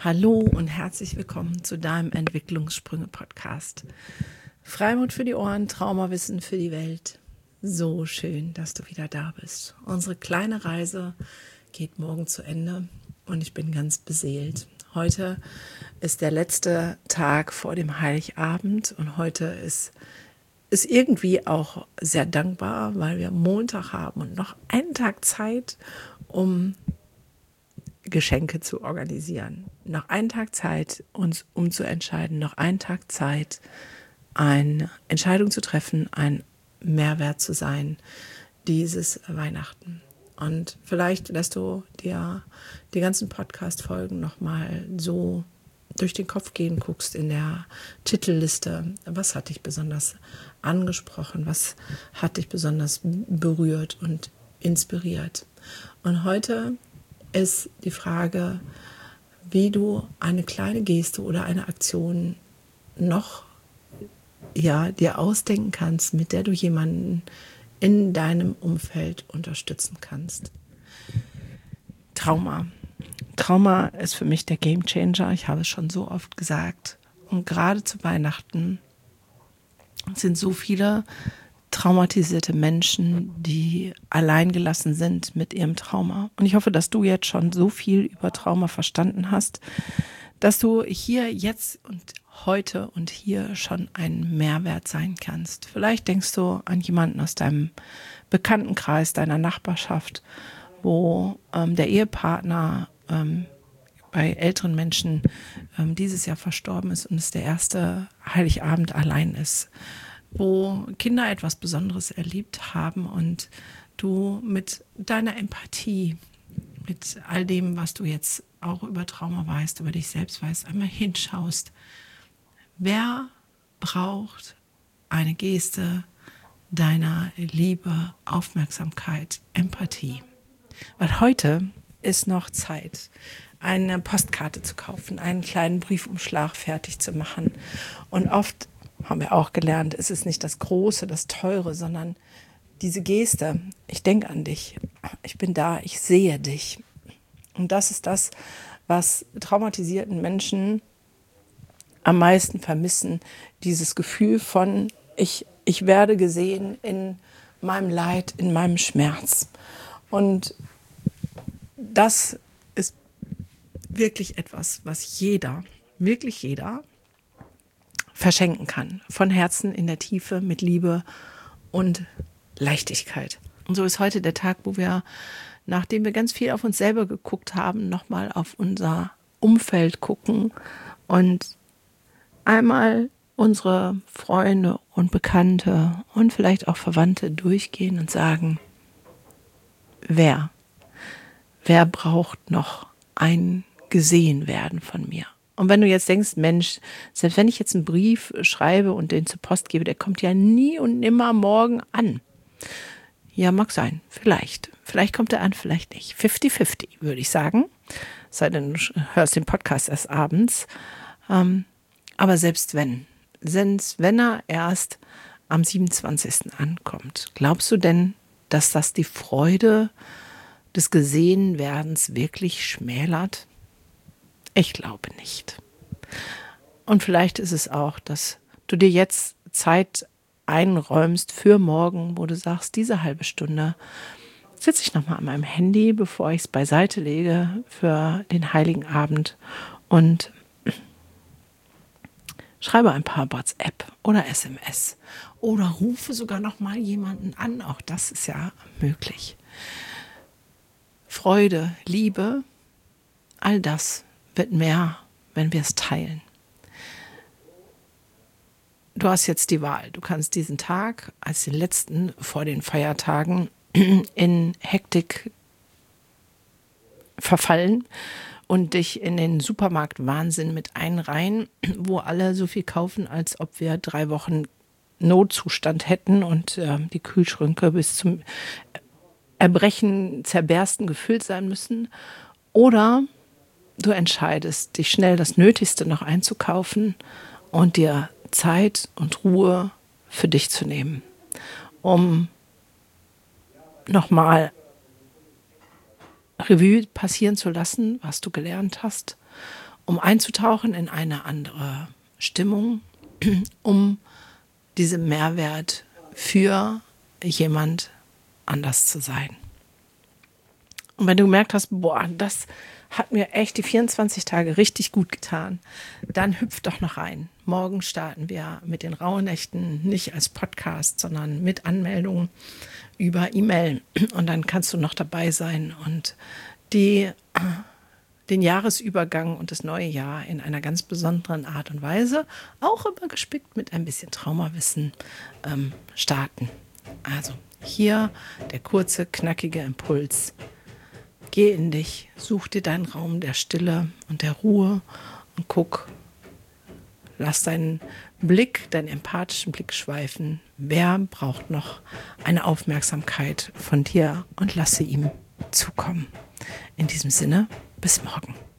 Hallo und herzlich willkommen zu deinem Entwicklungssprünge-Podcast. Freimut für die Ohren, Traumawissen für die Welt. So schön, dass du wieder da bist. Unsere kleine Reise geht morgen zu Ende und ich bin ganz beseelt. Heute ist der letzte Tag vor dem Heiligabend und heute ist irgendwie auch sehr dankbar, weil wir Montag haben und noch einen Tag Zeit, um Geschenke zu organisieren. Noch einen Tag Zeit, uns umzuentscheiden, noch einen Tag Zeit, eine Entscheidung zu treffen, ein Mehrwert zu sein, dieses Weihnachten. Und vielleicht lässt du dir die ganzen Podcast-Folgen nochmal so durch den Kopf gehen, guckst in der Titelliste, was hat dich besonders angesprochen, was hat dich besonders berührt und inspiriert. Und heute ist die Frage, wie du eine kleine Geste oder eine Aktion noch dir ausdenken kannst, mit der du jemanden in deinem Umfeld unterstützen kannst. Trauma. Trauma ist für mich der Gamechanger. Ich habe es schon so oft gesagt. Und gerade zu Weihnachten sind so viele traumatisierte Menschen, die alleingelassen sind mit ihrem Trauma. Und ich hoffe, dass du jetzt schon so viel über Trauma verstanden hast, dass du hier, jetzt und heute und hier schon ein Mehrwert sein kannst. Vielleicht denkst du an jemanden aus deinem Bekanntenkreis, deiner Nachbarschaft, wo der Ehepartner bei älteren Menschen dieses Jahr verstorben ist und es der erste Heiligabend allein ist, wo Kinder etwas Besonderes erlebt haben und du mit deiner Empathie, mit all dem, was du jetzt auch über Trauma weißt, über dich selbst weißt, einmal hinschaust. Wer braucht eine Geste deiner Liebe, Aufmerksamkeit, Empathie? Weil heute ist noch Zeit, eine Postkarte zu kaufen, einen kleinen Briefumschlag fertig zu machen. Und oft haben wir auch gelernt, es ist nicht das Große, das Teure, sondern diese Geste. Ich denke an dich, ich bin da, ich sehe dich. Und das ist das, was traumatisierten Menschen am meisten vermissen. Dieses Gefühl von, ich werde gesehen in meinem Leid, in meinem Schmerz. Und das ist wirklich etwas, was jeder, wirklich jeder, verschenken kann. Von Herzen in der Tiefe mit Liebe und Leichtigkeit. Und so ist heute der Tag, wo wir, nachdem wir ganz viel auf uns selber geguckt haben, nochmal auf unser Umfeld gucken und einmal unsere Freunde und Bekannte und vielleicht auch Verwandte durchgehen und sagen, wer braucht noch ein gesehen werden von mir? Und wenn du jetzt denkst, Mensch, selbst wenn ich jetzt einen Brief schreibe und den zur Post gebe, der kommt ja nie und nimmer morgen an. Ja, mag sein, vielleicht. Vielleicht kommt er an, vielleicht nicht. 50-50, würde ich sagen. Sei denn, du hörst den Podcast erst abends. Aber selbst wenn er erst am 27. ankommt, glaubst du denn, dass das die Freude des Gesehenwerdens wirklich schmälert? Ich glaube nicht. Und vielleicht ist es auch, dass du dir jetzt Zeit einräumst für morgen, wo du sagst, diese halbe Stunde sitze ich nochmal an meinem Handy, bevor ich es beiseite lege für den Heiligen Abend und schreibe ein paar WhatsApp oder SMS oder rufe sogar nochmal jemanden an. Auch das ist ja möglich. Freude, Liebe, all das wird mehr, wenn wir es teilen. Du hast jetzt die Wahl. Du kannst diesen Tag als den letzten vor den Feiertagen in Hektik verfallen und dich in den Supermarktwahnsinn mit einreihen, wo alle so viel kaufen, als ob wir 3 Wochen Notzustand hätten und die Kühlschränke bis zum Erbrechen, Zerbersten gefüllt sein müssen. Oder du entscheidest, dich schnell das Nötigste noch einzukaufen und dir Zeit und Ruhe für dich zu nehmen, um nochmal Revue passieren zu lassen, was du gelernt hast um einzutauchen in eine andere Stimmung, um diesen Mehrwert für jemand anders zu sein. Und wenn du gemerkt hast, boah, das hat mir echt die 24 Tage richtig gut getan, dann hüpf doch noch rein. Morgen starten wir mit den Rauhnächten, nicht als Podcast, sondern mit Anmeldungen über E-Mail. Und dann kannst du noch dabei sein und den Jahresübergang und das neue Jahr in einer ganz besonderen Art und Weise, auch immer gespickt mit ein bisschen Traumawissen, starten. Also hier der kurze, knackige Impuls. Geh in dich, such dir deinen Raum der Stille und der Ruhe und guck, lass deinen Blick, deinen empathischen Blick schweifen. Wer braucht noch eine Aufmerksamkeit von dir und lasse ihm zukommen. In diesem Sinne, bis morgen.